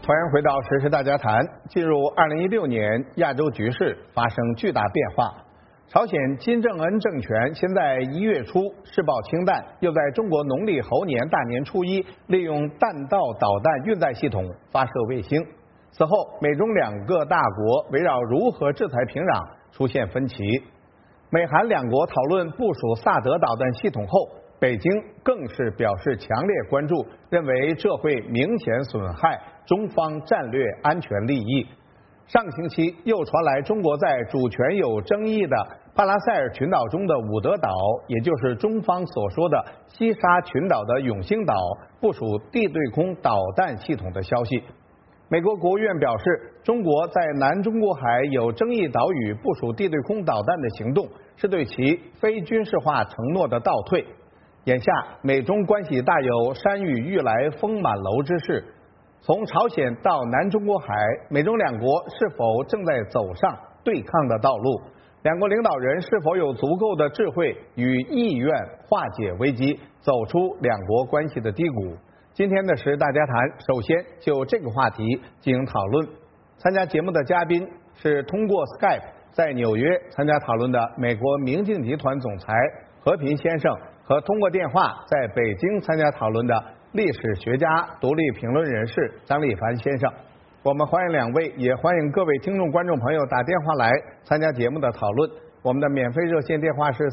欢迎回到时事大家谈。进入2016年，亚洲局势发生巨大变化。朝鲜金正恩政权先在1月初试爆氢弹，又在中国农历猴年大年初一利用弹道导弹运载系统发射卫星。此后，美中两个大国围绕如何制裁平壤出现分歧。美韩两国讨论部署萨德导弹系统后，北京更是表示强烈关注，认为这会明显损害中方战略安全利益。上个星期又传来中国在主权有争议的巴拉塞尔群岛中的伍德岛，也就是中方所说的西沙群岛的永兴岛部署地对空导弹系统的消息。美国国务院表示，中国在南中国海有争议岛屿部署地对空导弹的行动，是对其非军事化承诺的倒退。眼下，美中关系大有山雨欲来风满楼之势。从朝鲜到南中国海，美中两国是否正在走上对抗的道路？两国领导人是否有足够的智慧与意愿化解危机，走出两国关系的低谷？今天的时事大家谈，首先就这个话题进行讨论。参加节目的嘉宾是通过 Skype 在纽约参加讨论的美国明镜集团总裁和平先生，和通过电话在北京参加讨论的历史学家、独立评论人士张立凡先生。我们欢迎两位，也欢迎各位听众观众朋友打电话来参加节目的讨论。我们的免费热线电话是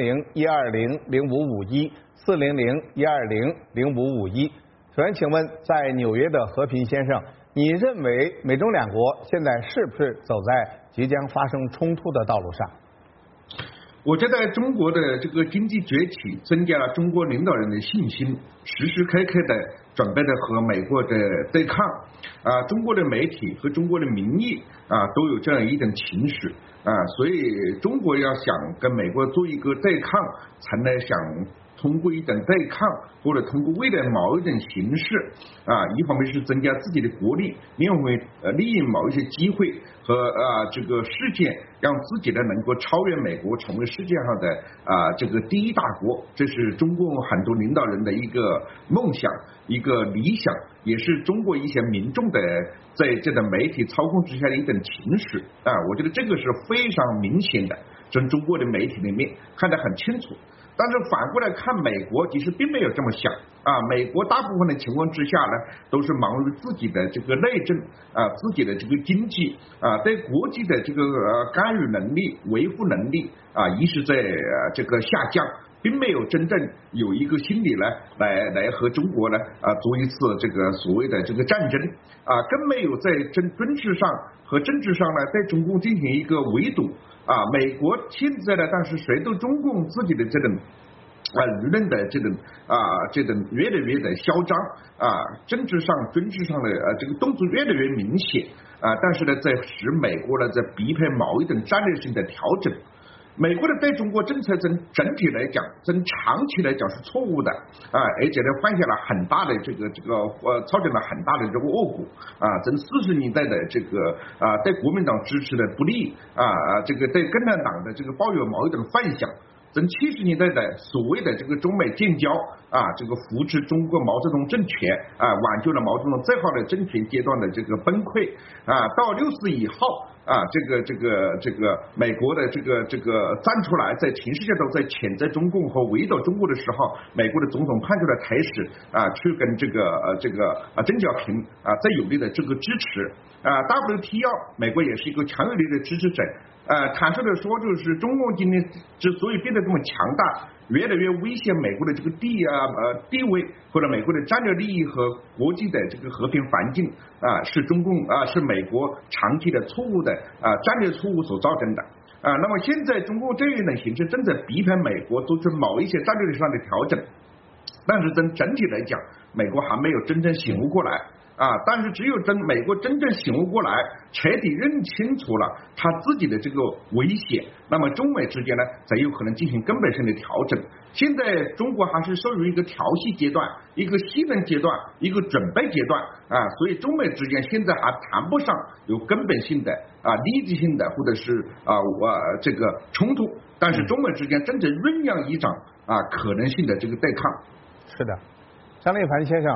400-120-0551，400-120-0551。首先请问，在纽约的和平先生，你认为美中两国现在是不是走在即将发生冲突的道路上？ 我觉得中国的这个经济崛起增加了中国领导人的信心，时时刻刻的准备着和美国的对抗。中国的媒体和中国的民意都有这样一种情绪所以中国要想跟美国做一个对抗，才能想通过一种对抗，或者通过未来某一种形式一方面是增加自己的国力，另外一方面利用某一些机会和这个事件，让自己呢能够超越美国，成为世界上的这个第一大国。这是中国很多领导人的一个梦想，一个理想，也是中国一些民众的在这个媒体操控之下的一种情绪我觉得这个是非常明显的，从中国的媒体里面看得很清楚。但是反过来看，美国其实并没有这么想美国大部分的情况之下呢，都是忙于自己的这个内政自己的这个经济对国际的这个干预能力、维护能力一直在这个下降，并没有真正有一个心理呢来和中国呢做一次这个所谓的这个战争更没有在军事上和政治上呢对中共进行一个围堵美国现在呢，但是随着中共自己的这种舆论的这种越来越的嚣张政治上、军事上的这个动作越来越明显但是呢，在使美国呢在逼迫某一种战略性的调整。美国的对中国政策整体来讲，从长期来讲是错误的而且呢犯下了很大的这个造成了很大的这个恶果从40年代的这个对国民党支持的不利这个对共产党的这个抱有某一种幻想，从70年代的所谓的这个中美建交这个扶持中国毛泽东政权挽救了毛泽东最好的政权阶段的这个崩溃到60以后这个美国的这个站出来，在全世界都在谴责中共和围堵中国的时候，美国的总统派出了台使去跟这个邓小平最有力的这个支持WTO 美国也是一个强有力的支持者坦率的说，就是中共今天之所以变得这么强大，越来越威胁美国的这个地位，或者美国的战略利益和国际的这个和平环境是中共是美国长期的错误的战略错误所造成的那么现在中共这一种形势正在逼迫美国做出某一些战略上的调整，但是从整体来讲，美国还没有真正醒悟过来但是只有美国真正醒悟过来，彻底认清楚了他自己的这个危险，那么中美之间呢才有可能进行根本性的调整。现在中国还是属于一个调戏阶段，一个息能阶段，一个准备阶段所以中美之间现在还谈不上有根本性的立即性的或者是这个冲突，但是中美之间正在酝酿一场可能性的这个对抗。 是的，张立凡先生，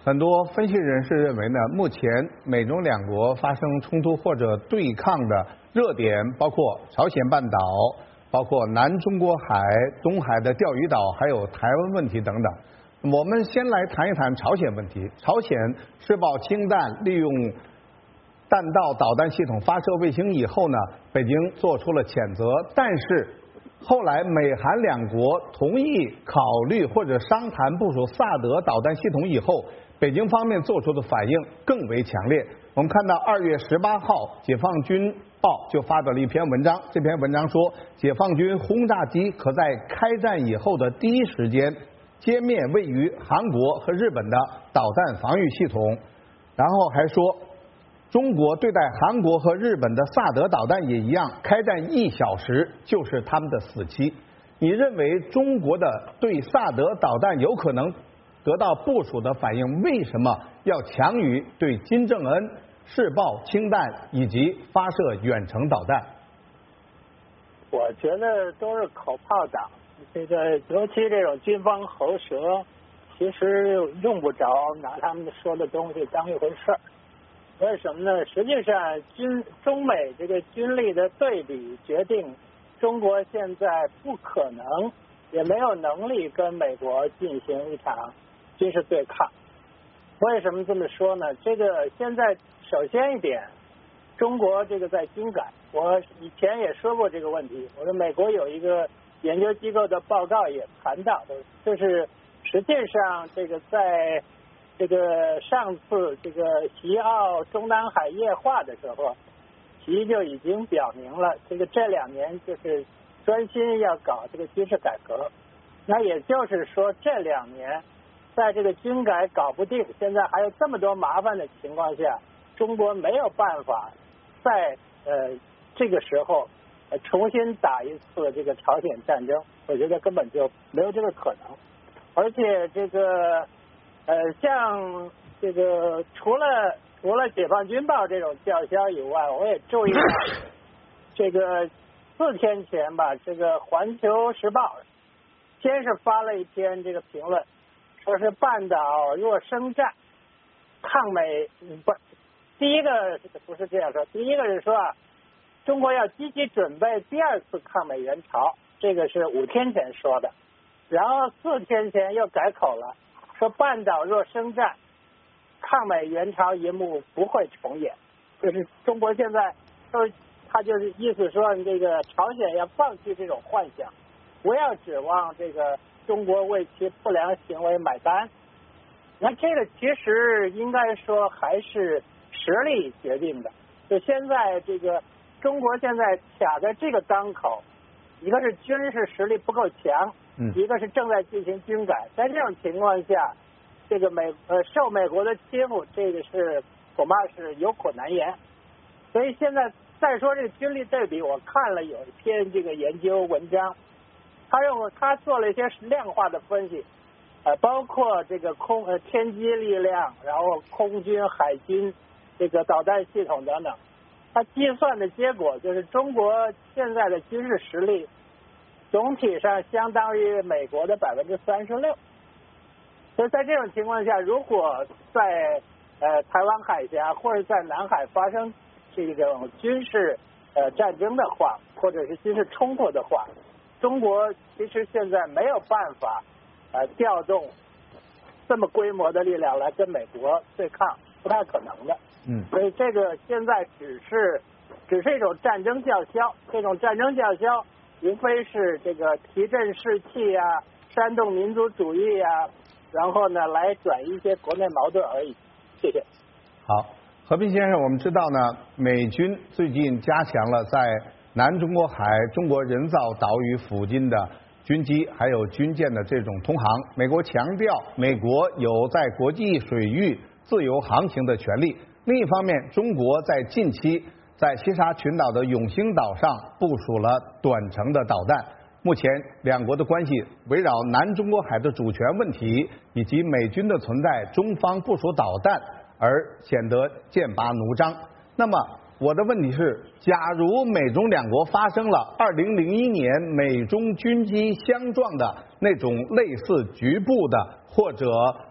很多分析人士认为呢，目前美中两国发生冲突或者对抗的热点包括朝鲜半岛，包括南中国海、东海的钓鱼岛，还有台湾问题等等。我们先来谈一谈朝鲜问题。朝鲜试爆氢弹，利用弹道导弹系统发射卫星以后呢，北京做出了谴责，但是后来美韩两国同意考虑或者商谈部署萨德导弹系统以后，北京方面做出的反应更为强烈。我们看到2月18号，解放军报就发表了一篇文章，这篇文章说，解放军轰炸机可在开战以后的第一时间歼灭位于韩国和日本的导弹防御系统，然后还说中国对待韩国和日本的萨德导弹也一样，开战1小时就是他们的死期。你认为中国的对萨德导弹有可能得到部署的反应，为什么要强于对金正恩试爆氢弹以及发射远程导弹？ 我觉得都是口炮党，这个尤其这种军方喉舌，其实用不着拿他们说的东西当一回事儿。为什么呢？实际上中美这个军力的对比决定，中国现在不可能也没有能力跟美国进行一场军事对抗。为什么这么说呢？这个现在首先一点，中国这个在军改，我以前也说过这个问题。我说美国有一个研究机构的报告也谈到的，就是实际上这个在这个上次这个习奥中南海夜话的时候，习就已经表明了，这2年就是专心要搞这个军事改革。那也就是说，这2年在这个军改搞不定，现在还有这么多麻烦的情况下，中国没有办法在这个时候重新打一次这个朝鲜战争，我觉得根本就没有这个可能。而且这个像这个除了解放军报这种叫嚣以外，我也注意到这个4天前吧，这个环球时报先是发了一篇这个评论，说是半岛若生战，抗美第一个不是这样说，第一个是说中国要积极准备第2次抗美援朝，这个是5天前说的，然后4天前又改口了，说半岛若生战，抗美援朝一幕不会重演。就是中国现在他就是意思说，这个朝鲜要放弃这种幻想，不要指望这个中国为其不良行为买单。那这个其实应该说还是实力决定的。就现在这个中国现在卡在这个当口，一个是军事实力不够强，一个是正在进行军改。在这种情况下，这个受美国的欺负，这个是恐怕是有苦难言。所以现在再说这个军力对比，我看了有一篇这个研究文章，他做了一些量化的分析，包括这个天基力量，然后空军、海军这个导弹系统等等。他计算的结果就是中国现在的军事实力总体上相当于美国的36%。所以在这种情况下，如果在台湾海峡或者在南海发生这种军事战争的话，或者是军事冲突的话，中国其实现在没有办法调动这么规模的力量来跟美国对抗，不太可能的。所以这个现在只是一种战争叫嚣，这种战争叫嚣无非是这个提振士气啊，煽动民族主义啊，然后呢来转移一些国内矛盾而已。谢谢。 好，和平先生，我们知道呢，美军最近加强了在南中国海中国人造岛屿附近的军机还有军舰的这种通航。美国强调，美国有在国际水域自由航行的权利。另一方面，中国在近期在西沙群岛的永兴岛上部署了短程的导弹。目前两国的关系围绕南中国海的主权问题以及美军的存在，中方部署导弹而显得剑拔弩张。那么我的问题是，假如美中两国发生了2001年美中军机相撞的那种类似局部的或者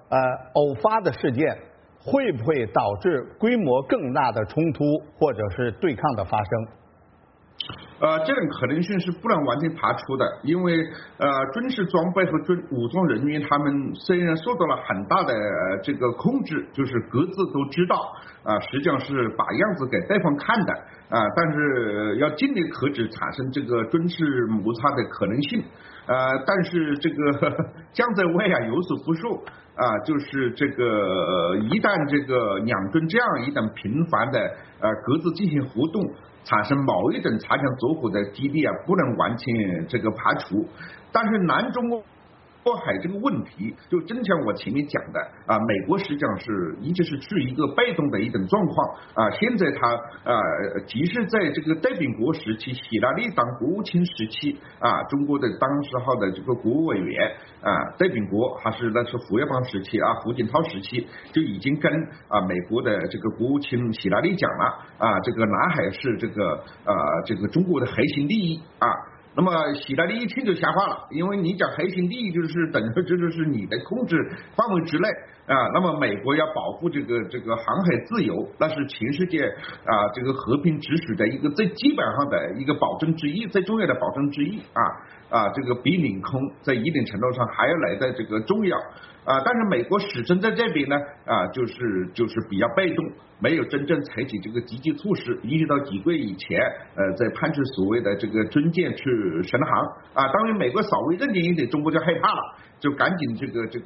偶发的事件会不会导致规模更大的冲突或者是对抗的发生？ 这种可能性是不能完全排除的，因为军事装备和武装人员他们虽然受到了很大的这个控制，就是各自都知道实际上是把样子给对方看的但是要尽力克制产生这个军事摩擦的可能性但是这个将在外有所不受就是这个一旦这个两军这样一旦频繁的各自进行活动，产生某一种擦枪走火的几率不能完全这个排除，但是南中国海这个问题，就正像我前面讲的美国实际上是一直是处于一个被动的一种状况现在他即使在这个戴秉国时期，希拉里当国务卿时期中国的当时候的这个国务委员戴秉国还是那是胡耀邦时期胡锦涛时期就已经跟美国的这个国务卿希拉里讲了这个南海是这个中国的核心利益那么希拉里一听就吓坏了，因为你讲核心利益就是等于这就是你的控制范围之内那么美国要保护这个航海自由，那是全世界这个和平秩序的一个最基本上的一个保证之一，最重要的保证之一这个比领空在一定程度上还要来的这个重要但是美国始终在这边呢就是比较被动，没有真正采取这个积极措施，一直到几个月以前在派出所谓的这个军舰去巡航当然美国稍微认真一点，中国就害怕了，就赶紧这个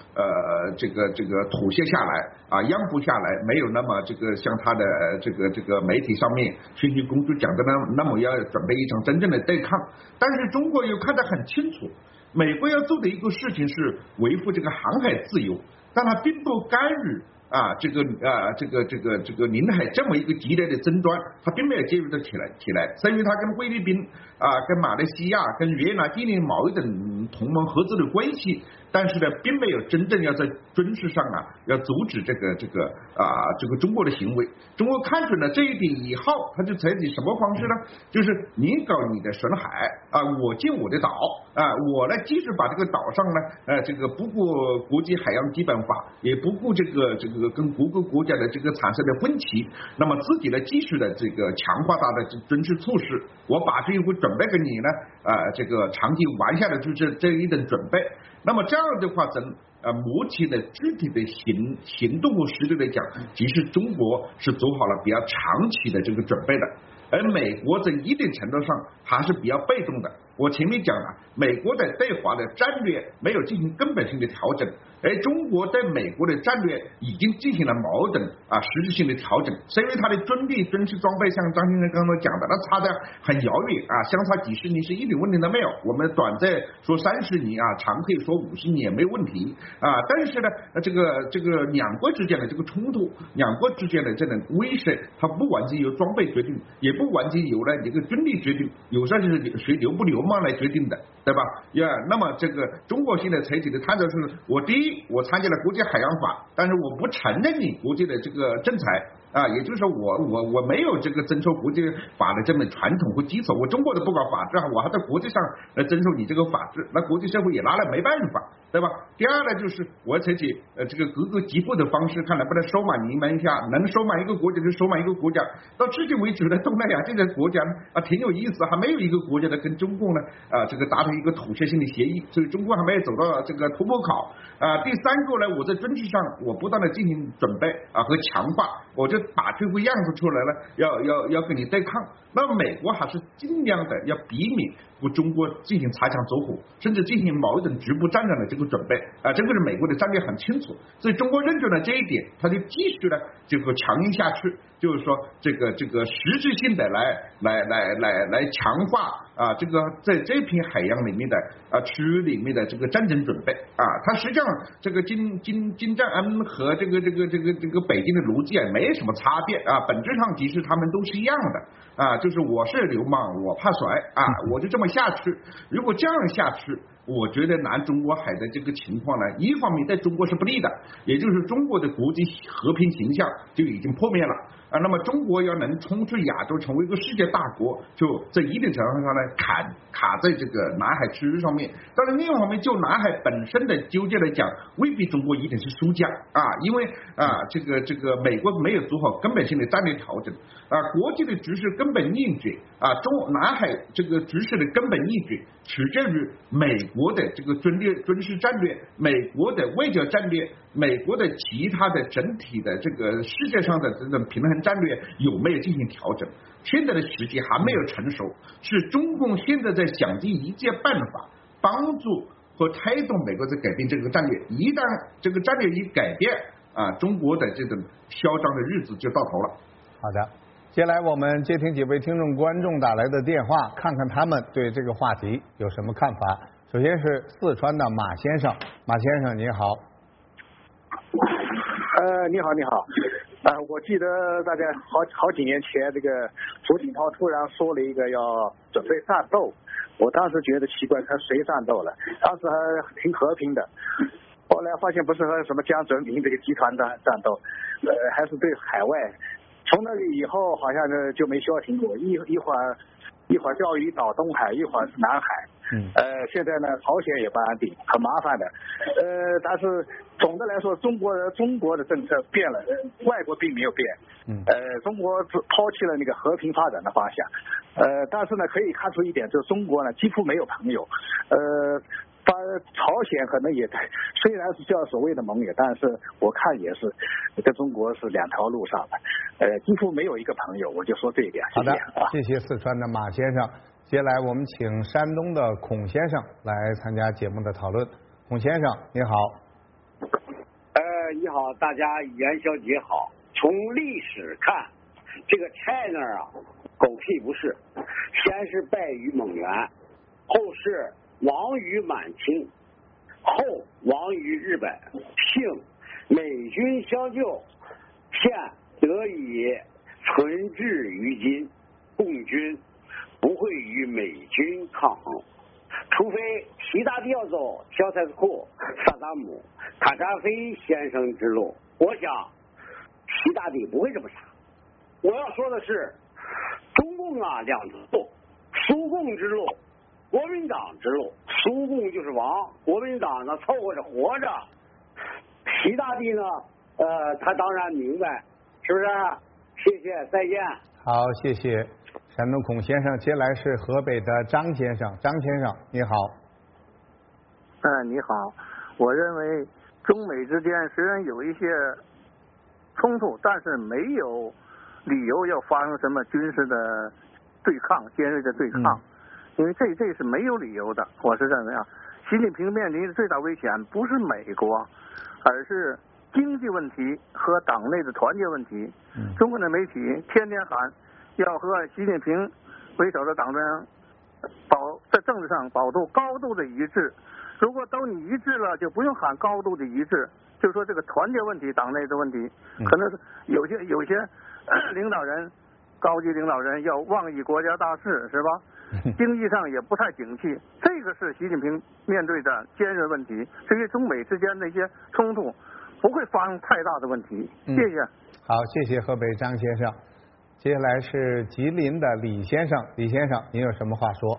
妥协下来让步下来，没有那么这个像他的这个媒体上面讯息公主讲的那么要准备一场真正的对抗，但是中国又看得很清楚，美国要做的一个事情是维护这个航海自由，但它并不干预这个领海这么一个激烈的争端，它并没有介入的起来，所以它跟菲律宾跟马来西亚跟越南建立某一种同盟合作的关系，但是呢并没有真正要在军事上要阻止这个中国的行为。中国看准了这一点以后，他就采取什么方式呢？就是你搞你的巡海我建我的岛我呢即使把这个岛上呢这个不顾国际海洋基本法，也不顾这个跟各个国家的这个产生的分歧，那么自己呢继续的这个强化他的军事措施，我把这一步准备给你呢这个长期玩下来就是这一种准备。那么这样的话从目前的具体的行动和实力来讲，其实中国是做好了比较长期的这个准备的，而美国在一定程度上还是比较被动的。我前面讲了，美国的对华的战略没有进行根本性的调整，而中国对美国的战略已经进行了某种实质性的调整，是因为它的军力军事装备像张先生刚刚讲的，那差得很遥远相差几十年是一点问题都没有，我们短暂说30年长可以说50年也没有问题但是呢这个两国之间的这个冲突，两国之间的这种威慑，它不完全由装备决定，也不完全由这个军力决定，有时候就是谁流不流氓来决定的，对吧那么这个中国现在采取的态度是，我第一我参加了国际海洋法，但是我不承认你国际的这个制裁也就是说我没有这个遵守国际法的这么传统和基础，我中国的不搞法治我还在国际上来遵守你这个法治，那国际社会也拿来没办法，对吧？第二呢就是我采取这个各个击破的方式，看能不能收买你们一下，能收买一个国家就收买一个国家。到至今为止呢，东南亚这个国家挺有意思，还没有一个国家呢跟中共呢这个达成一个妥协性的协议，所以中国还没有走到这个突破口第三个呢，我在军事上我不断的进行准备和强化，我就把这个样子出来了，要跟你对抗。那么美国还是尽量的要避免和中国进行擦枪走火，甚至进行某一种局部战争的这个准备这个是美国的战略很清楚，所以中国认准了这一点，他就继续呢这个强硬下去，就是说这个实质性的来强化这个在这片海洋里面的区域里面的这个战争准备它实际上这个金正恩和这个北京的逻辑没什么差别本质上其实他们都是一样的就是我是流氓我怕甩我就这么下去，如果这样下去我觉得南中国海的这个情况呢，一方面对中国是不利的，也就是中国的国际和平形象就已经破灭了啊。那么中国要能冲出亚洲，成为一个世界大国，就在一定程度上呢卡在这个南海区域上面。但是另一方面，就南海本身的纠结来讲，未必中国一定是输家啊，因为这个美国没有做好根本性的战略调整啊，国际的局势根本逆转啊，南海这个局势的根本逆转取决于美国的这个军事战略、美国的外交战略、美国的其他的整体的这个世界上的这种平衡战略有没有进行调整。现在的时机还没有成熟，是中共现在在想尽一切办法帮助和推动美国在改变这个战略。一旦这个战略一改变啊，中国的这种嚣张的日子就到头了。 好的，接下来我们接听几位听众观众打来的电话，看看他们对这个话题有什么看法。首先是四川的马先生，马先生你好。 你好，你好。我记得大概好几年前，这个胡锦涛突然说了一个要准备战斗，我当时觉得奇怪，他谁战斗了？当时还挺和平的，后来发现不是和什么江泽民这个集团的战斗，还是对海外。从那里以后，好像呢就没消停过，一会儿钓鱼岛东海，一会儿是南海。现在呢，朝鲜也不安定，很麻烦的。但是总的来说，中国的政策变了，外国并没有变。中国抛弃了那个和平发展的方向。但是呢，可以看出一点，就是中国呢几乎没有朋友。朝鲜可能也虽然是叫所谓的盟友，但是我看也是跟中国是两条路上的，几乎没有一个朋友。我就说这一点。 好的，谢谢四川的马先生。接下来我们请山东的孔先生来参加节目的讨论。孔先生你好。 你好，大家元宵节好。从历史看，这个 China 啊，狗屁不是，先是败于蒙元，后是亡于满清，后亡于日本，幸美军相救，现得以存至于今，共军不会与美军抗衡，除非习大帝要走肖塞斯库、萨达姆、卡扎菲先生之路。我想习大帝不会这么傻。我要说的是，中共啊两条路，苏共之路，国民党之路。苏共就是亡，国民党呢凑合着活着。习大帝呢，他当然明白，是不是？谢谢，再见。 好，谢谢山东孔先生。接下来是河北的张先生，张先生你好。 你好，我认为中美之间虽然有一些冲突，但是没有理由要发生什么军事的对抗、尖锐的对抗，因为这是没有理由的。我是认为啊，习近平面临的最大危险不是美国，而是经济问题和党内的团结问题。中国的媒体天天喊要和习近平为首的党中央在政治上保持高度的一致。如果都你一致了，就不用喊高度的一致。就是说这个团结问题，党内的问题，可能是有些领导人，高级领导人要忘记国家大事，是吧？经济上也不太景气，这个是习近平面对的尖锐问题。至于中美之间的一些冲突，不会发生太大的问题。谢谢。 好，谢谢河北张先生。接下来是吉林的李先生，李先生您有什么话说？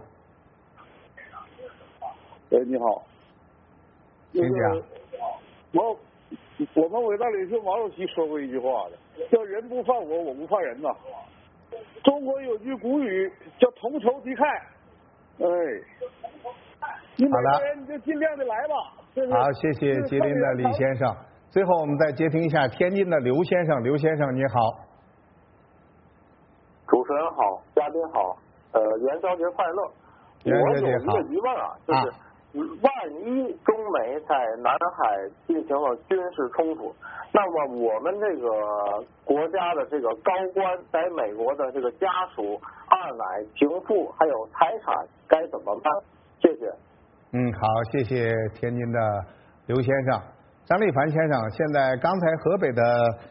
你好。 请讲。 我们伟大领袖毛主席说过一句话的，叫人不犯我，我不犯人呐。中国有句古语叫同仇敌忾。你每个人你就尽量的来吧。 好，谢谢吉林的李先生。最后我们再接听一下天津的刘先生，刘先生你好。 主持人好，嘉宾好，元宵节快乐。 元宵节好。 我有一个疑问啊，就是万一中美在南海进行了军事冲突，那么我们这个国家的这个高官在美国的这个家属、二奶、情妇还有财产该怎么办？谢谢。 好，谢谢天津的刘先生。张立凡先生，现在刚才河北的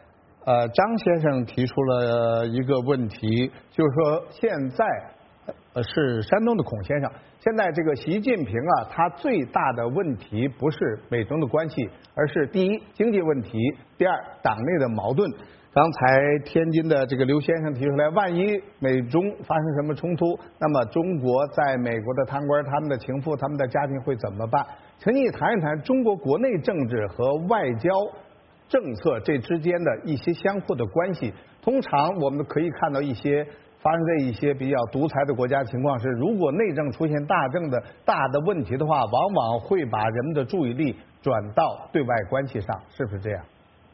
张先生提出了一个问题，就是说现在是山东的孔先生。现在这个习近平啊，他最大的问题不是美中的关系，而是第一经济问题，第二党内的矛盾。刚才天津的这个刘先生提出来，万一美中发生什么冲突，那么中国在美国的贪官、他们的情妇、他们的家庭会怎么办？请你谈一谈中国国内政治和外交政策这之间的一些相互的关系。通常我们可以看到一些发生在一些比较独裁的国家情况是，如果内政出现大的问题的话，往往会把人们的注意力转到对外关系上，是不是这样？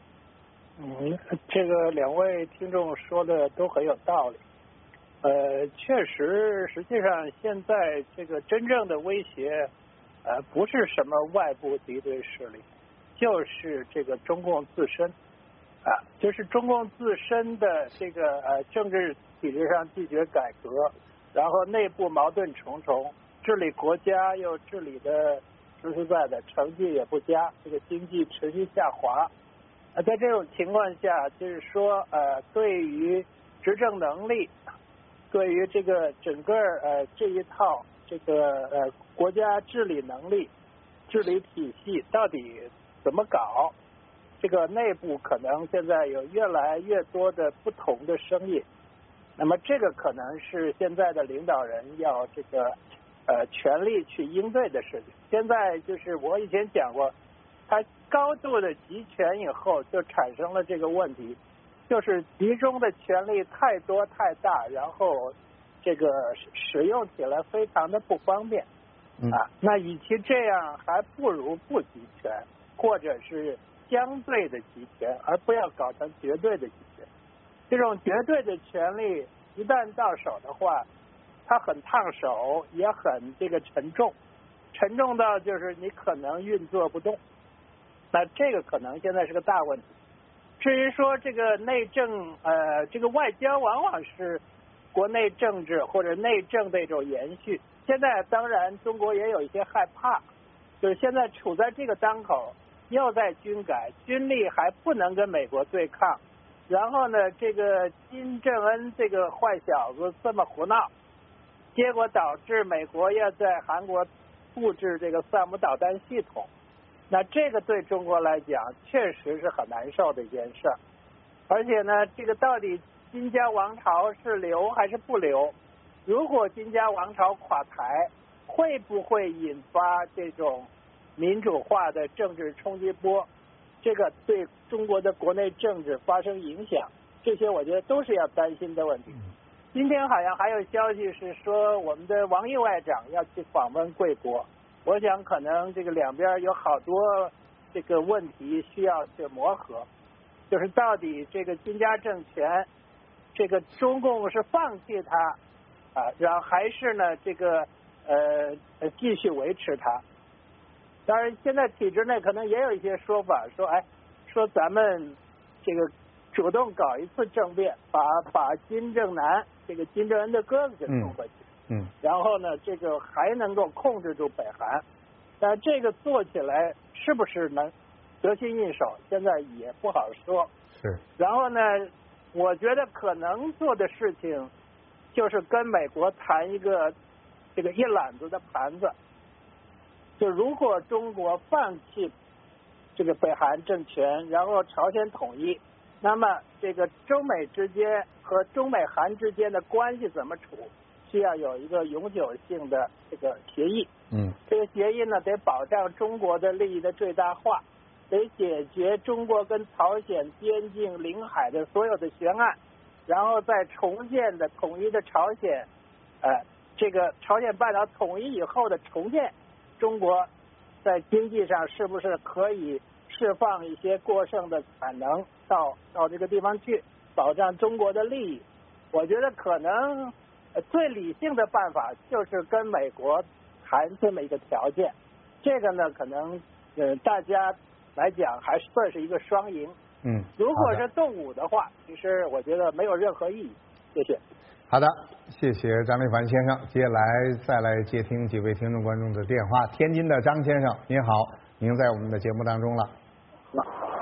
这个两位听众说的都很有道理。确实，实际上现在这个真正的威胁，不是什么外部敌对势力，就是这个中共自身，就是中共自身的这个政治体制上拒绝改革，然后内部矛盾重重，治理国家又治理的实实在在，成绩也不佳，这个经济持续下滑。在这种情况下，就是说对于执政能力，对于这个整个这一套这个国家治理能力、治理体系到底怎么搞，这个内部可能现在有越来越多的不同的声音。那么这个可能是现在的领导人要这个全力去应对的事情。现在就是我以前讲过，它高度的集权以后，就产生了这个问题，就是集中的权力太多太大，然后这个使用起来非常的不方便那与其这样，还不如不集权，或者是相对的集权，而不要搞成绝对的集权。这种绝对的权力一旦到手的话，它很烫手，也很这个沉重到就是你可能运作不动。那这个可能现在是个大问题。至于说这个内政，这个外交往往是国内政治或者内政的一种延续。现在当然中国也有一些害怕，就是现在处在这个当口，又在军改，军力还不能跟美国对抗，然后呢，这个金正恩这个坏小子这么胡闹，结果导致美国要在韩国布置这个萨姆导弹系统。那这个对中国来讲确实是很难受的一件事儿，而且呢，这个到底金家王朝是留还是不留？如果金家王朝垮台，会不会引发这种民主化的政治冲击波？这个对中国的国内政治发生影响，这些我觉得都是要担心的问题。今天好像还有消息是说，我们的王毅外长要去访问贵国。我想可能这个两边有好多这个问题需要去磨合，就是到底这个金家政权，这个中共是放弃它然后还是呢这个继续维持它。当然现在体制内可能也有一些说法，说咱们这个主动搞一次政变，把金正男这个金正恩的哥哥给送回去。然后呢，这个还能够控制住北韩，但这个做起来是不是能得心应手，现在也不好说。 是。 然后呢，我觉得可能做的事情就是跟美国谈一个这个一揽子的盘子，就如果中国放弃这个北韩政权，然后朝鲜统一，那么这个中美之间和中美韩之间的关系怎么处？需要有一个永久性的这个协议，这个协议呢得保障中国的利益的最大化，得解决中国跟朝鲜边境领海的所有的悬案，然后再重建的统一的朝鲜，这个朝鲜半岛统一以后的重建，中国在经济上是不是可以释放一些过剩的产能到这个地方去，保障中国的利益？我觉得可能最理性的办法就是跟美国谈这么一个条件，这个呢可能大家来讲还算是一个双赢。如果是动武的话，其实我觉得没有任何意义。谢谢。 好的，谢谢张立凡先生。接下来再来接听几位听众观众的电话。天津的张先生，您好，您在我们的节目当中了。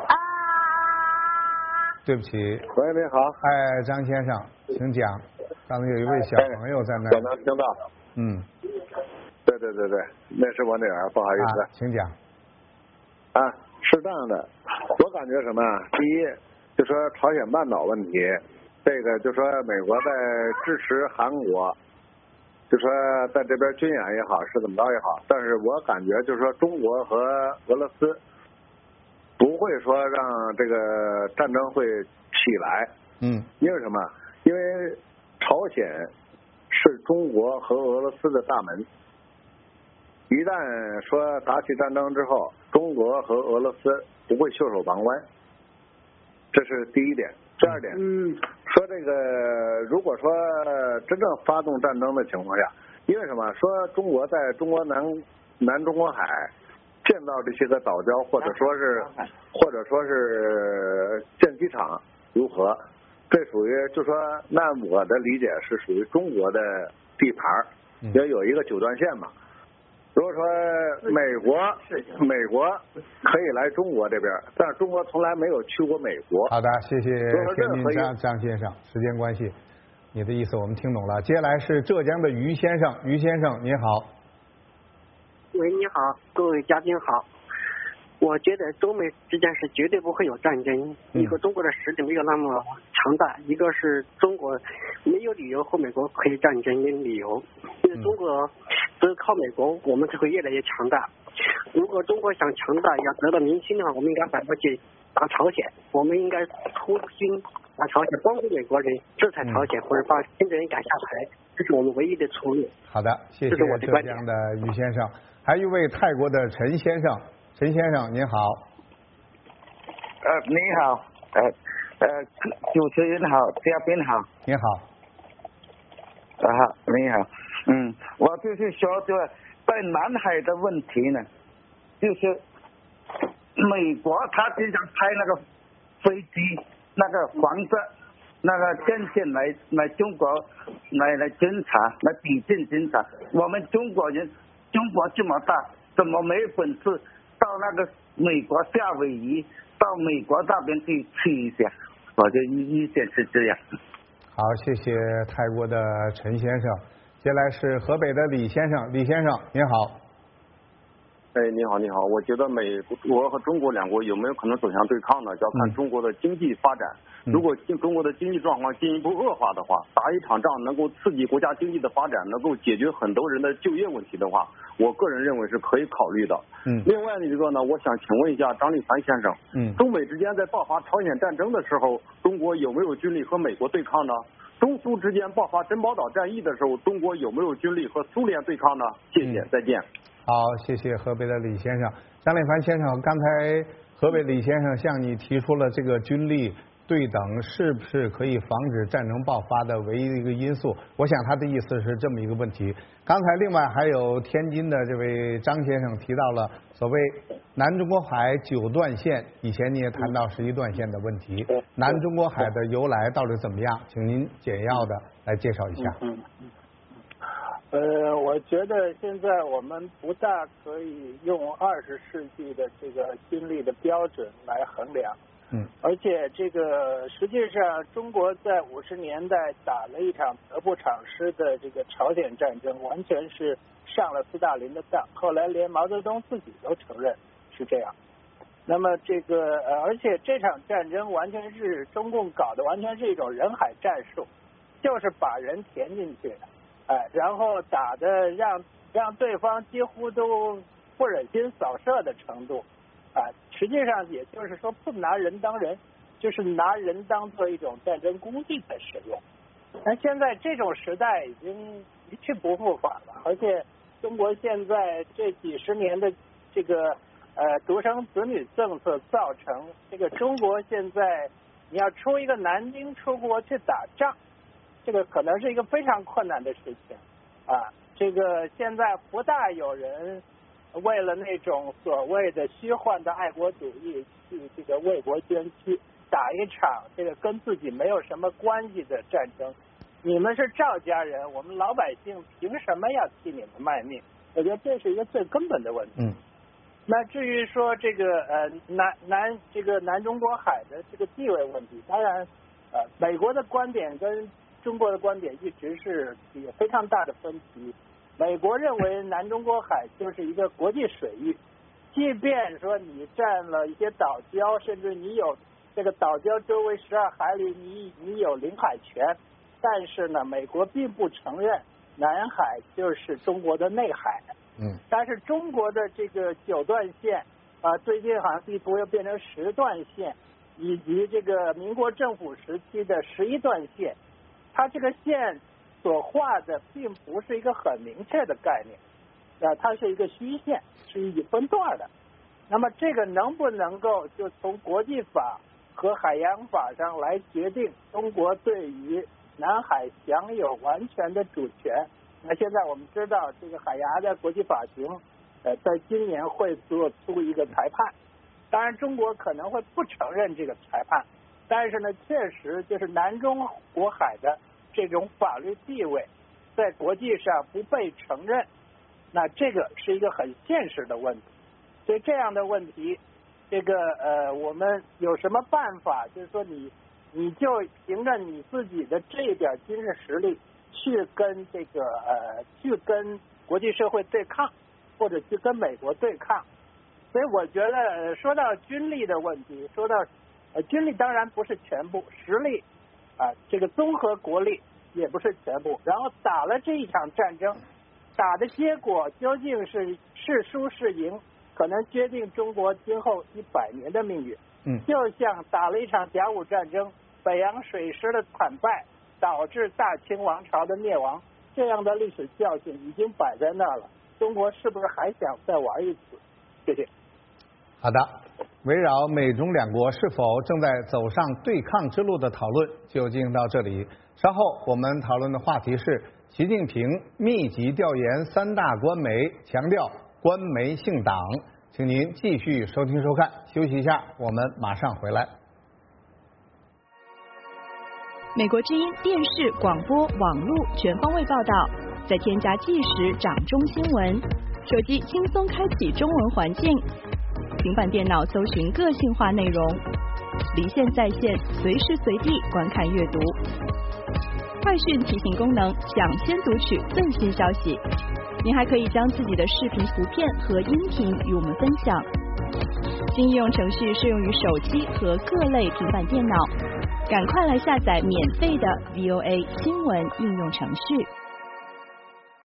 对不起。 喂，你好。 张先生，请讲。 刚才有一位小朋友在那儿。 我能听到。 嗯。 对，那是我女儿，不好意思。 请讲。 是这样的，我感觉什么？第一，就说朝鲜半岛问题，这个就说美国在支持韩国，就说在这边军演也好，是怎么着也好，但是我感觉就是说中国和俄罗斯不会说让这个战争会起来。因为什么？因为朝鲜是中国和俄罗斯的大门。一旦说打起战争之后，中国和俄罗斯不会袖手旁观，这是第一点。第二点，说这个如果说真正发动战争的情况下，因为什么？说中国在中国南中国海建造这些个岛礁，或者说是建机场如何？这属于就说，那我的理解是属于中国的地盘，也有一个九段线嘛。如果说美国可以来中国这边，但是中国从来没有去过美国。 好的，谢谢天津张先生。时间关系，你的意思我们听懂了。接下来是浙江的于先生，于先生你好。 喂，你好，各位嘉宾好。我觉得中美之间是绝对不会有战争。一个中国的实力没有那么强大，一个是中国没有理由和美国可以战争的理由。因为中国只有靠美国，我们才会越来越强大。如果中国想强大，要得到民心的话，我们应该反过去打朝鲜，我们应该出军打朝鲜，帮助美国人制裁朝鲜，或者把金正恩赶下台，这是我们唯一的出路。 好的，谢谢浙江的于先生。还有一位泰国的陈先生。陈先生您好。 你好，主持人好，嘉宾好。 你好。 你好，我就是说这在南海的问题呢，就是美国他经常派那个飞机、那个黄色、那个舰艇来中国来侦查、来抵近侦查。我们中国人，中国这么大，怎么没有本事到那个美国夏威夷，到美国那边去一下？我的意见是这样。 好，谢谢泰国的陈先生。接下来是河北的李先生，李先生您好。 你好，你好。我觉得美国和中国两国有没有可能走向对抗呢？就要看中国的经济发展。如果中国的经济状况进一步恶化的话，打一场仗能够刺激国家经济的发展，能够解决很多人的就业问题的话，我个人认为是可以考虑的。另外一个呢，我想请问一下张立凡先生，中美之间在爆发朝鲜战争的时候，中国有没有军力和美国对抗呢？中苏之间爆发珍宝岛战役的时候，中国有没有军力和苏联对抗呢？谢谢，再见。 好，谢谢河北的李先生。张立凡先生，刚才河北李先生向你提出了这个军力对等是不是可以防止战争爆发的唯一的一个因素？我想他的意思是这么一个问题。刚才另外还有天津的这位张先生提到了所谓南中国海9段线，以前你也谈到11段线的问题。南中国海的由来到底怎么样？请您简要的来介绍一下。 我觉得现在我们不大可以用20世纪的这个军力的标准来衡量。而且这个实际上中国在50年代打了一场得不偿失的这个朝鲜战争，完全是上了斯大林的当，后来连毛泽东自己都承认是这样。那么这个而且这场战争完全是中共搞的，完全是一种人海战术，就是把人填进去，然后打的让对方几乎都不忍心扫射的程度。实际上也就是说不拿人当人，就是拿人当做一种战争工具在使用。但现在这种时代已经一去不复返了，而且中国现在这几十年的这个独生子女政策造成这个中国现在你要出一个男丁出国去打仗，这个可能是一个非常困难的事情这个现在不大有人为了那种所谓的虚幻的爱国主义去这个为国捐躯，打一场这个跟自己没有什么关系的战争。你们是赵家人，我们老百姓凭什么要替你们卖命？我觉得这是一个最根本的问题。那至于说这个南中国海的这个地位问题，当然美国的观点跟中国的观点一直是有非常大的分歧。美国认为南中国海就是一个国际水域，即便说你占了一些岛礁，甚至你有这个岛礁周围12海里你有领海权，但是呢，美国并不承认南海就是中国的内海。但是中国的这个9段线最近好像地图又变成10段线，以及这个民国政府时期的11段线，它这个线所画的并不是一个很明确的概念，它是一个虚线，是一分段的。那么这个能不能够就从国际法和海洋法上来决定中国对于南海享有完全的主权？那现在我们知道，这个海牙的国际法庭在今年会做出一个裁判，当然中国可能会不承认这个裁判，但是呢，确实就是南中国海的这种法律地位在国际上不被承认，那这个是一个很现实的问题。所以这样的问题，这个我们有什么办法？就是说你就凭着你自己的这一点军事实力去跟这个去跟国际社会对抗，或者去跟美国对抗。所以我觉得说到军力的问题，说到军力当然不是全部，实力这个综合国力也不是全部。然后打了这一场战争，打的结果究竟是输是赢，可能决定中国今后100年的命运。就像打了一场甲午战争，北洋水师的惨败导致大清王朝的灭亡，这样的历史教训已经摆在那儿了。中国是不是还想再玩一次？谢谢。 好的，围绕美中两国是否正在走上对抗之路的讨论就进行到这里。稍后我们讨论的话题是习近平密集调研3大官媒，强调官媒姓党。请您继续收听收看，休息一下，我们马上回来。 美国之音电视、广播、网络全方位报道，再添加即时掌中新闻，手机轻松开启中文环境，平板电脑搜寻个性化内容，离线在线，随时随地观看阅读。快讯提醒功能，抢先读取最新消息。您还可以将自己的视频、图片和音频与我们分享。新应用程序适用于手机和各类平板电脑，赶快来下载免费的 VOA 新闻应用程序。